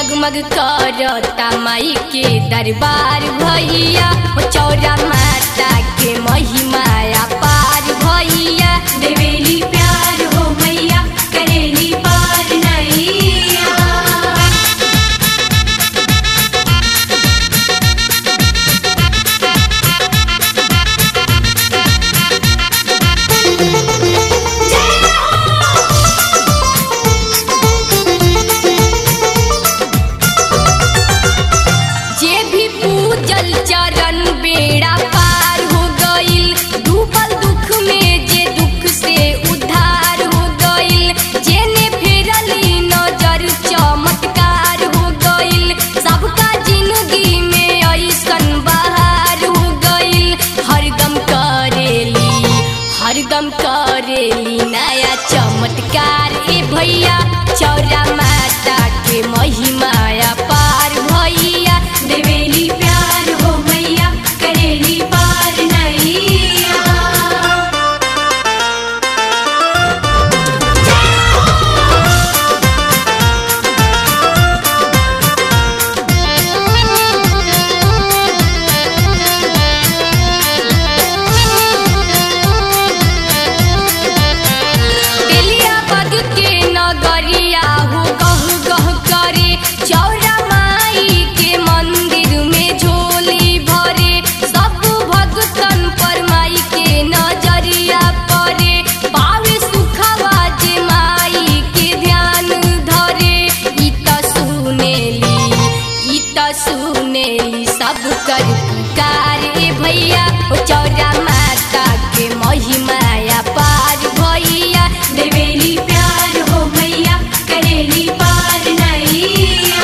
जगमग करता माई के दरबार भैया, चौरा माता के महिमा अपार भैया। देवेली प्यार हो मैया, करेली पार नैया। जे भी पूजल चरण बेड़ा पार हो गइल, डूबल दुख में जे दुख से उद्धार हो गइल। जेने फेरली नजर चमत्कार हो गइल, सबका जिंदगी में ऐसन बहार हो गइल। हरदम करेली नया चमत्कार ए भैया, चौरा माता के महिमा अपार भैया। देवेली प्यार हो मैया, करेली पार नैया। बेलियाबाद के नगरिया हो गह गह करे, चौरा माई के मंदिर में झोली भरे। सब भक्तन पर माई के नजरिया पड़े, पावे सुखवा जे माई के ध्यान धरे। ई त सुनेली सब कर पुकार ए भैया, चौरा माता के महिमा अपार भैया। देवेली प्यार हो मैया, करेली पार नैया।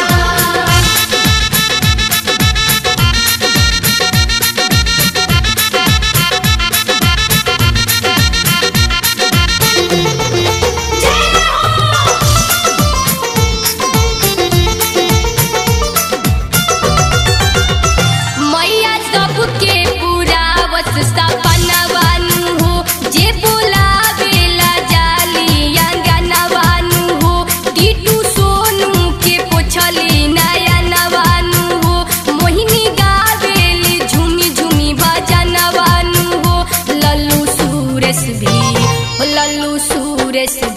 मैया सबके पुरावत सपनवानु हो, जे बुलावेला जाली अंगनवानु हो। टीटू सोनू के पोछली नयनवानु हो, मोहिनी गावेली झूमी झूमी भजनवानु हो। लल्लू सुरेश भी